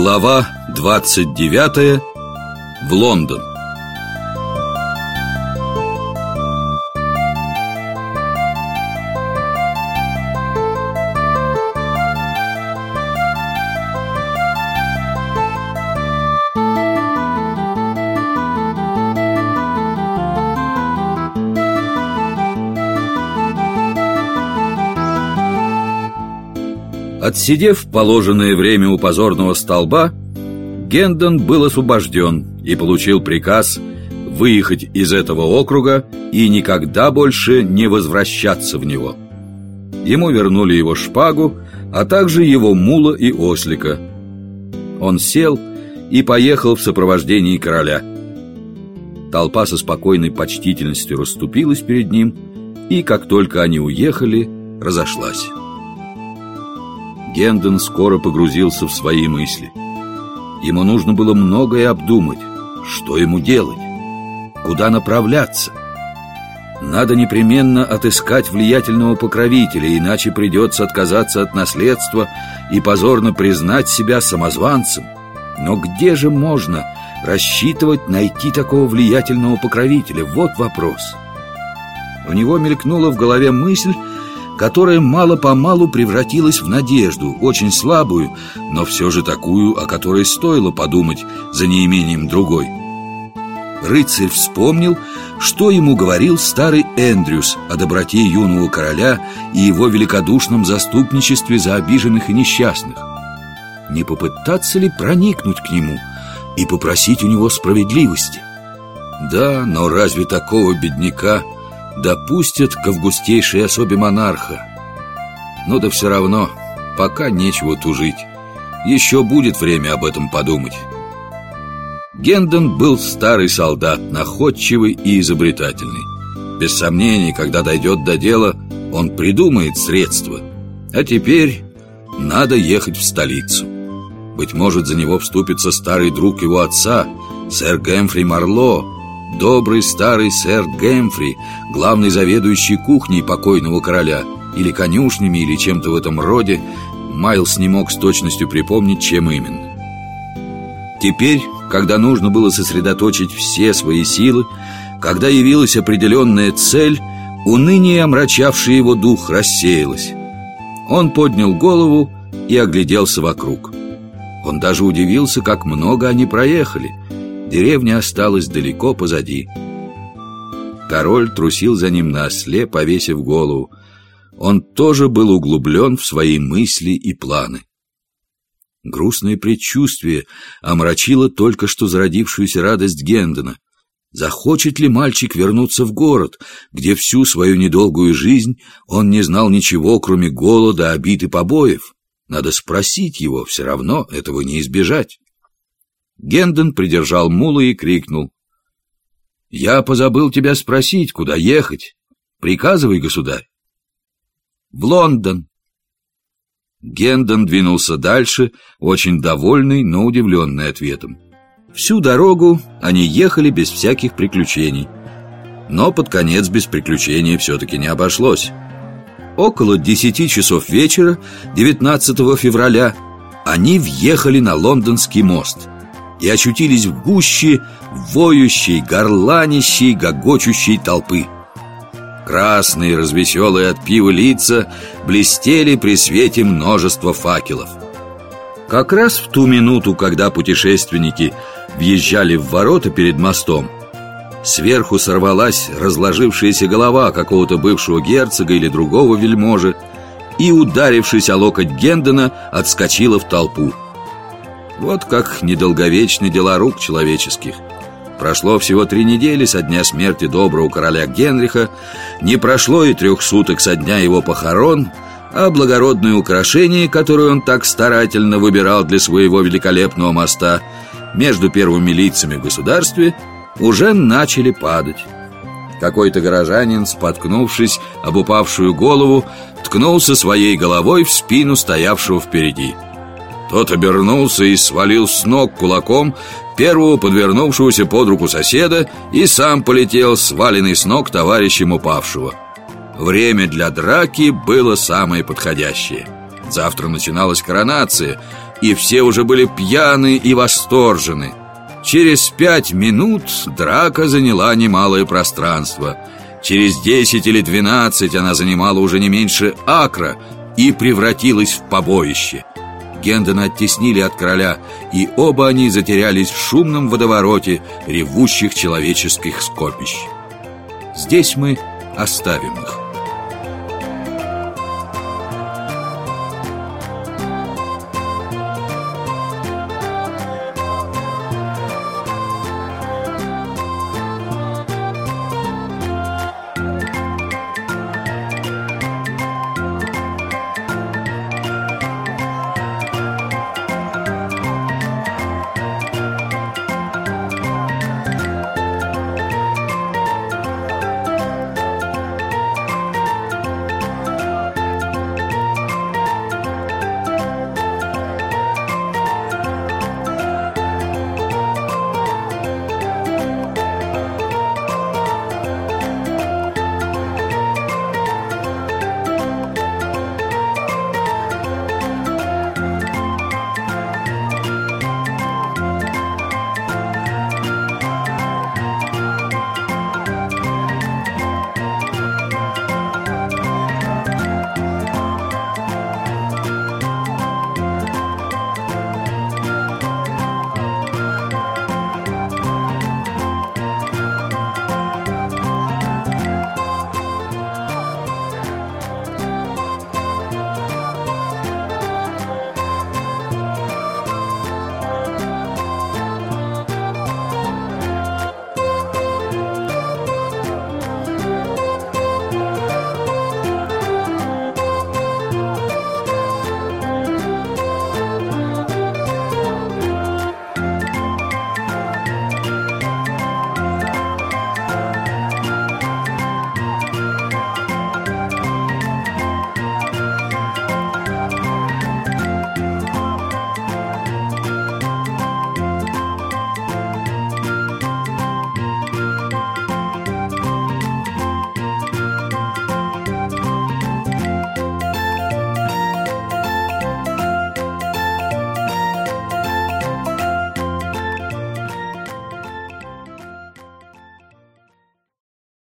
Глава 29. В Лондон. Отсидев положенное время у позорного столба, Гендон был освобожден и получил приказ выехать из этого округа и никогда больше не возвращаться в него. Ему вернули его шпагу, а также его мула и ослика. Он сел и поехал в сопровождении короля. Толпа со спокойной почтительностью расступилась перед ним, и как только они уехали, разошлась. Гендон скоро погрузился в свои мысли. Ему нужно было многое обдумать. Что ему делать? Куда направляться? Надо непременно отыскать влиятельного покровителя, иначе придется отказаться от наследства и позорно признать себя самозванцем. Но где же можно рассчитывать найти такого влиятельного покровителя? Вот вопрос. У него мелькнула в голове мысль, которая мало-помалу превратилась в надежду, очень слабую, но все же такую, о которой стоило подумать за неимением другой. Рыцарь вспомнил, что ему говорил старый Эндрюс о доброте юного короля и его великодушном заступничестве за обиженных и несчастных. Не попытаться ли проникнуть к нему и попросить у него справедливости? Да, но разве такого бедняка допустят к августейшей особе монарха? Но да все равно, пока нечего тужить. Еще будет время об этом подумать. Гендон был старый солдат, находчивый и изобретательный. Без сомнений, когда дойдет до дела, он придумает средства. А теперь надо ехать в столицу. Быть может, за него вступится старый друг его отца, сэр Гэмфри Марло. Добрый старый сэр Гэмфри, главный заведующий кухней покойного короля, или конюшнями, или чем-то в этом роде. Майлз не мог с точностью припомнить, чем именно. Теперь, когда нужно было сосредоточить все свои силы, когда явилась определенная цель, уныние, омрачавшее его дух, рассеялось. Он поднял голову и огляделся вокруг. Он даже удивился, как много они проехали. Деревня осталась далеко позади. Король трусил за ним на осле, повесив голову. Он тоже был углублен в свои мысли и планы. Грустное предчувствие омрачило только что зародившуюся радость Гендона. Захочет ли мальчик вернуться в город, где всю свою недолгую жизнь он не знал ничего, кроме голода, обид и побоев? Надо спросить его, все равно этого не избежать. Гендон придержал мула и крикнул: «Я позабыл тебя спросить, куда ехать. Приказывай, государь». «В Лондон». Гендон двинулся дальше, очень довольный, но удивленный ответом. Всю дорогу они ехали без всяких приключений. Но под конец без приключений все-таки не обошлось. Около 10 часов вечера 19 февраля они въехали на Лондонский мост и очутились в гуще воющей, горланищей, гогочущей толпы. Красные, развеселые от пива лица блестели при свете множества факелов. Как раз в ту минуту, когда путешественники въезжали в ворота перед мостом, сверху сорвалась разложившаяся голова какого-то бывшего герцога или другого вельможи и, ударившись о локоть Гендона, отскочила в толпу. Вот как недолговечны дела рук человеческих. Прошло всего 3 недели со дня смерти доброго короля Генриха, не прошло и 3 суток со дня его похорон, а благородные украшения, которые он так старательно выбирал для своего великолепного моста между первыми лицами в государстве, уже начали падать. Какой-то горожанин, споткнувшись об упавшую голову, ткнулся своей головой в спину стоявшего впереди. Тот обернулся и свалил с ног кулаком первого подвернувшегося под руку соседа и сам полетел, сваленный с ног товарищем упавшего. Время для драки было самое подходящее. Завтра начиналась коронация, и все уже были пьяны и восторжены. Через 5 минут драка заняла немалое пространство. Через 10 или 12 она занимала уже не меньше акра и превратилась в побоище. Гендона оттеснили от короля, и оба они затерялись в шумном водовороте ревущих человеческих скопищ. Здесь мы оставим их.